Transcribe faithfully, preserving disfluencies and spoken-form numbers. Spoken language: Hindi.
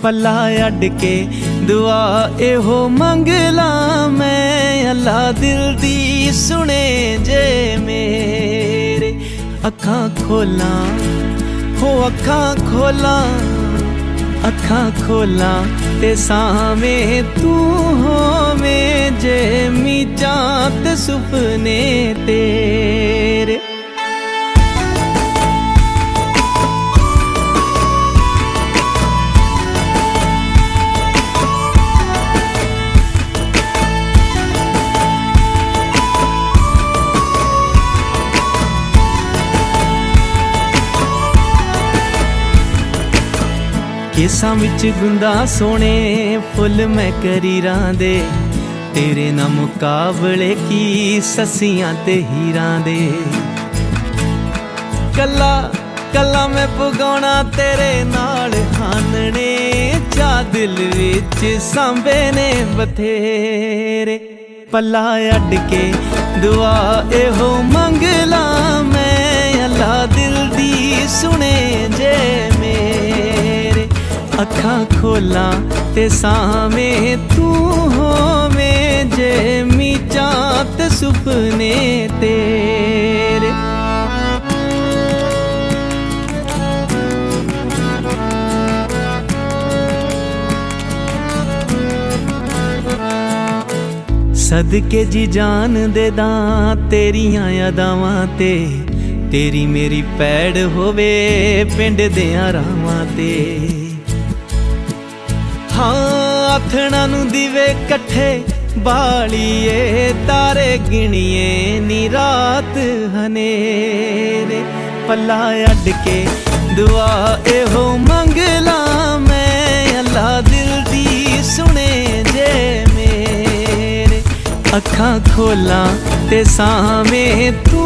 पला अड के दुआ एहो मंगला मैं, अल्लाह दिल दी सुने जे मेरे। अखां खोला हो अखां खोला, अखां खोला ते सावें तू होवें जे मीचां ते सुपने तेरे। केसां विच गुंदा सोने फुल मैं करीरां दे, तेरे ना मुकाबले की ससियां ते हीरां दे। कला कला मैं पुगाउणा तेरे नाल हानने, चा दिल विच सांबे ने बथेरे। पला अड के दुआ एहो मंगला मैं, अल्लाह दिल दी सुने जे मेरे। अखां खोला ते सावें तू होवें जे मीचां ते सुपने तेरे। सदके जी जान दे दां तेरियां यादावां ते, तेरी मेरी पैड़ होवे पिंड देयां रावां ते। हाँ आथणा नू दीवे कट्ठे बालिए, तारे गिणिए नी रात हनेरे। पला अड के दुआ एहो मंगला मैं, अल्लाह दिल दी सुने जे मेरे। अखां खोला ते सावें तू